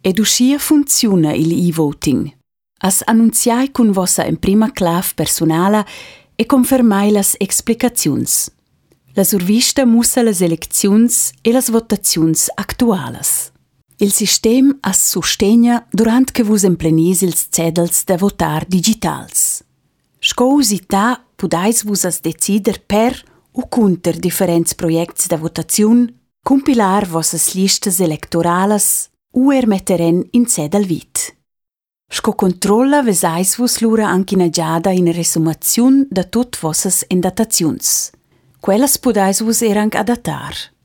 Ed uscia funziona il e-voting. As annunziai cun vossa in prima clav personala e confermai las explicaziuns. La survista mussa las elecziuns e las votaziuns actualas. Il sistem as sustegna durant che vus emplenis ils cedels da votar digitals. Sco usità pudais vus as decider per o cunter differents projects da votaziun, compilar vossas listas electoralas o metteren in cedel vit. Sco controlla vesais vus lura anche inagiada in resumaziun da tut vossas indataziuns. Quellas pudais vus erang adatar.